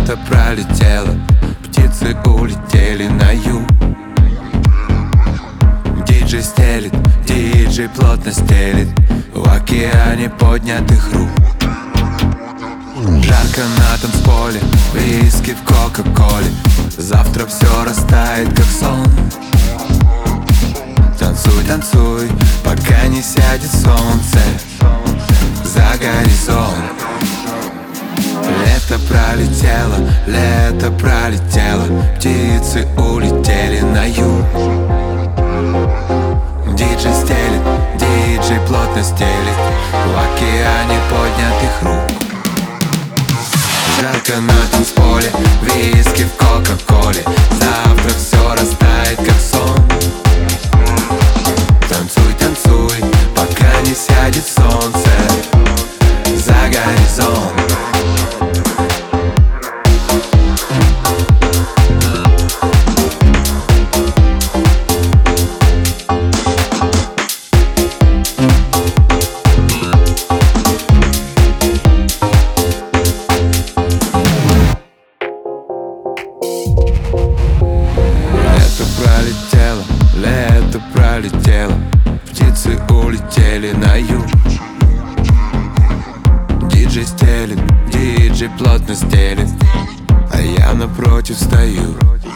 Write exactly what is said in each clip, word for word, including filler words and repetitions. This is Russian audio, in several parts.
Лето пролетело, птицы улетели на юг. Диджей стелит, диджей плотно стелит в океане поднятых рук. Жарко на танцполе, виски в кока-коле. Завтра все растает, как сон. Танцуй, танцуй, пока не сядет солнце за горизонт. Лето пролетело, лето пролетело, птицы улетели на юг. Диджей стелит, диджей плотно стелит в океане поднятых рук. Жарко на танцполе, виски в кока-коле. Завтра все растает, как сон. Танцуй, танцуй, пока не сядет солнце за горизонт. Пролетело, лето пролетело, птицы улетели на юг. Диджей стелит, диджей плотно стелит, а я напротив стою.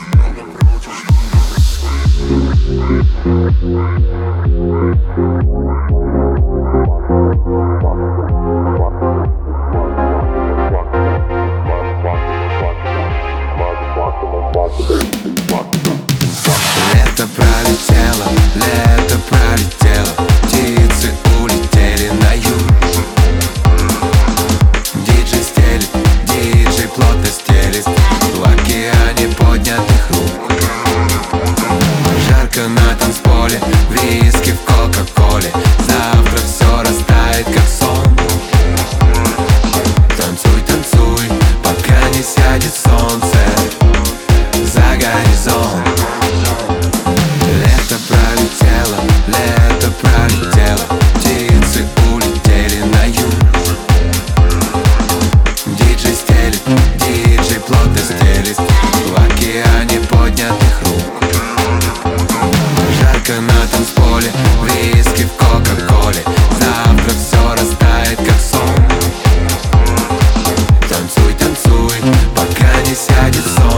Лето пролетело, лето пролетело, птицы улетели на юг. Диджей стелит, диджей плотно стелит в океане поднятых рук. Жарко на танцполе, виски в кока-коле. Завтра все растает, как сон. Танцуй, танцуй, пока не сядет солнце за горизонт. Лето пролетело, лето пролетело, птицы улетели на юг. Диджей стелит, диджей плотно стелит в океане поднятых рук. Жарко на танцполе, виски в кока-коле. Завтра все растает, как сон. Танцуй, танцуй, пока не сядет солнце